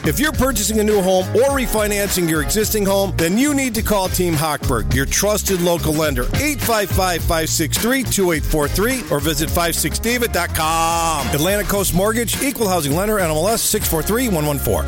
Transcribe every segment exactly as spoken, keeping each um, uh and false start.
If you're purchasing a new home or refinancing your existing home, then you need to call Team Hochberg, your trusted local lender. eight five five, five six three, two eight four three or visit five six david dot com. Atlantic Coast Mortgage, Equal Housing Lender, N M L S six four three one one four.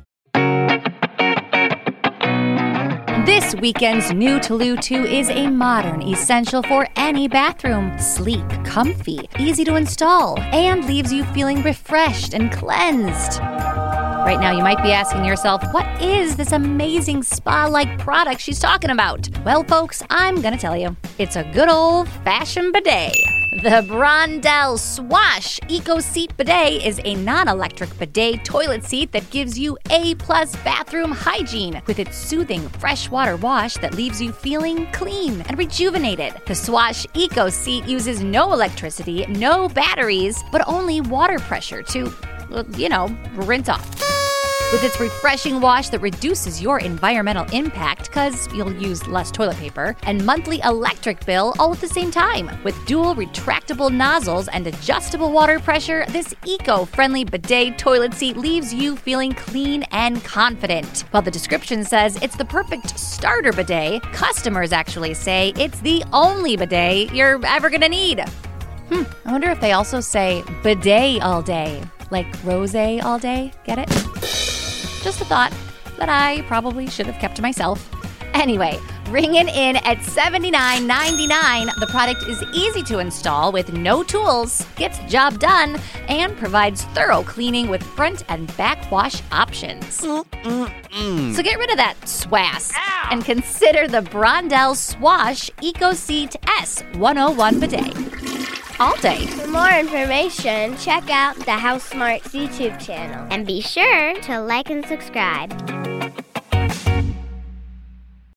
This weekend's new Toulouse two is a modern essential for any bathroom. Sleek, comfy, easy to install, and leaves you feeling refreshed and cleansed. Right now, you might be asking yourself, what is this amazing spa-like product she's talking about? Well, folks, I'm going to tell you. It's a good old-fashioned bidet. The Brondell Swash Eco Seat Bidet is a non-electric bidet toilet seat that gives you A-plus bathroom hygiene with its soothing freshwater wash that leaves you feeling clean and rejuvenated. The Swash Eco Seat uses no electricity, no batteries, but only water pressure to, you know, rinse off. With its refreshing wash that reduces your environmental impact because you'll use less toilet paper, and monthly electric bill all at the same time. With dual retractable nozzles and adjustable water pressure, this eco-friendly bidet toilet seat leaves you feeling clean and confident. While the description says it's the perfect starter bidet, customers actually say it's the only bidet you're ever gonna need. Hmm, I wonder if they also say bidet all day, like rosé all day. Get it? Just a thought that I probably should have kept to myself. Anyway, ringing in at seventy-nine ninety-nine, the product is easy to install with no tools, gets the job done, and provides thorough cleaning with front and back wash options. Mm-mm-mm. So get rid of that swass Ow. and consider the Brondell Swash Eco Seat S one oh one bidet. All day. For more information, check out the House Smarts YouTube channel. And be sure to like and subscribe.